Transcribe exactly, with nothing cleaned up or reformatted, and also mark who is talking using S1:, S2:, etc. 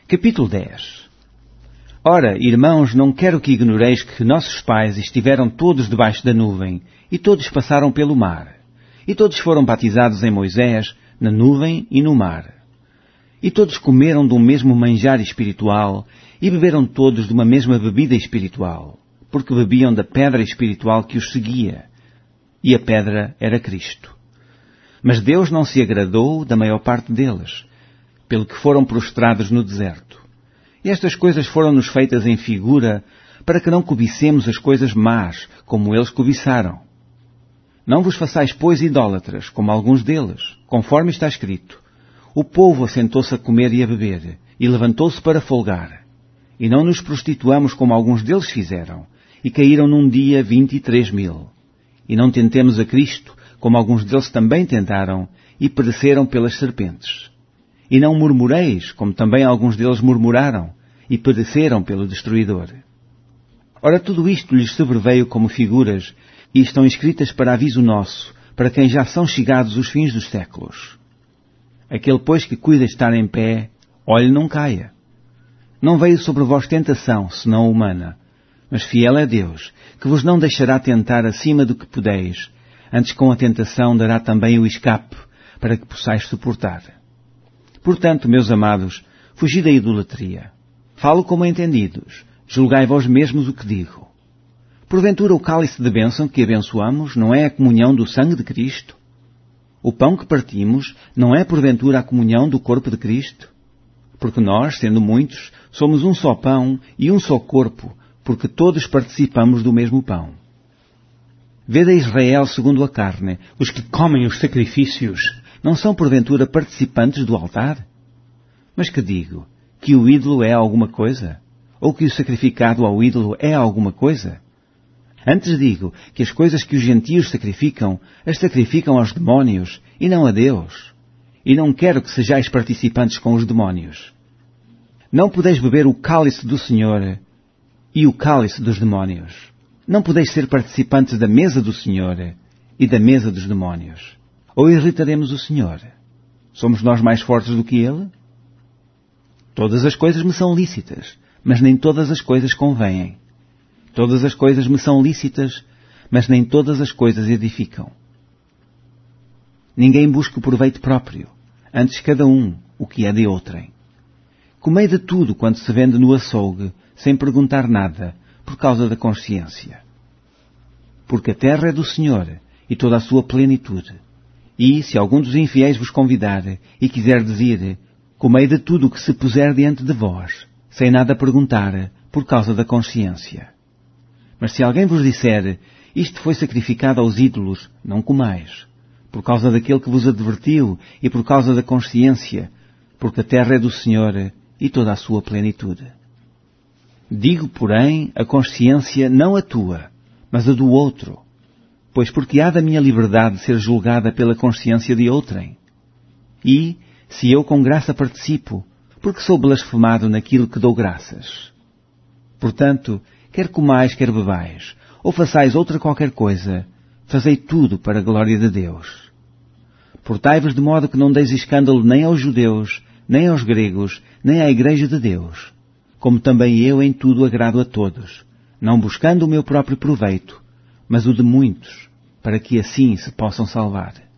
S1: Capítulo dez. Ora, irmãos, não quero que ignoreis que nossos pais estiveram todos debaixo da nuvem, e todos passaram pelo mar. E todos foram batizados em Moisés, na nuvem e no mar. E todos comeram do mesmo manjar espiritual, e beberam todos de uma mesma bebida espiritual, porque bebiam da pedra espiritual que os seguia. E a pedra era Cristo. Mas Deus não se agradou da maior parte deles, pelo que foram prostrados no deserto. E estas coisas foram-nos feitas em figura, para que não cobicemos as coisas más, como eles cobiçaram. Não vos façais, pois, idólatras, como alguns deles, conforme está escrito. O povo assentou-se a comer e a beber, e levantou-se para folgar. E não nos prostituamos como alguns deles fizeram, e caíram num dia vinte e três mil. E não tentemos a Cristo, como alguns deles também tentaram, e pereceram pelas serpentes. E não murmureis, como também alguns deles murmuraram, e pereceram pelo destruidor. Ora, tudo isto lhes sobreveio como figuras, e estão escritas para aviso nosso, para quem já são chegados os fins dos séculos. Aquele, pois, que cuida estar em pé, olhe não caia. Não veio sobre vós tentação, senão humana, mas fiel é Deus, que vos não deixará tentar acima do que podeis, antes com a tentação dará também o escape, para que possais suportar. Portanto, meus amados, fugi da idolatria. Falo como entendidos, julgai vós mesmos o que digo. Porventura o cálice de bênção que abençoamos não é a comunhão do sangue de Cristo? O pão que partimos não é porventura a comunhão do corpo de Cristo? Porque nós, sendo muitos, somos um só pão e um só corpo, porque todos participamos do mesmo pão. Vede a Israel segundo a carne, os que comem os sacrifícios, não são porventura participantes do altar? Mas que digo? Que o ídolo é alguma coisa? Ou que o sacrificado ao ídolo é alguma coisa? Antes digo que as coisas que os gentios sacrificam, as sacrificam aos demónios, e não a Deus. E não quero que sejais participantes com os demónios. Não podeis beber o cálice do Senhor e o cálice dos demónios. Não podeis ser participantes da mesa do Senhor e da mesa dos demónios. Ou irritaremos o Senhor? Somos nós mais fortes do que Ele? Todas as coisas me são lícitas, mas nem todas as coisas convêm. Todas as coisas me são lícitas, mas nem todas as coisas edificam. Ninguém busca o proveito próprio, antes cada um o que é de outrem. Comei de tudo quanto se vende no açougue, sem perguntar nada, por causa da consciência. Porque a terra é do Senhor, e toda a sua plenitude. E, se algum dos infiéis vos convidar, e quiser dizer, comei de tudo o que se puser diante de vós, sem nada perguntar, por causa da consciência. Mas se alguém vos disser, isto foi sacrificado aos ídolos, não comais, por causa daquele que vos advertiu, e por causa da consciência, porque a terra é do Senhor, e toda a sua plenitude. Digo, porém, a consciência não a tua, mas a do outro, pois porque há da minha liberdade ser julgada pela consciência de outrem. E, se eu com graça participo, porque sou blasfemado naquilo que dou graças. Portanto, quer comais, quer bebais, ou façais outra qualquer coisa, fazei tudo para a glória de Deus. Portai-vos de modo que não deis escândalo nem aos judeus, nem aos gregos, nem à Igreja de Deus, como também eu em tudo agrado a todos, não buscando o meu próprio proveito, mas o de muitos, para que assim se possam salvar.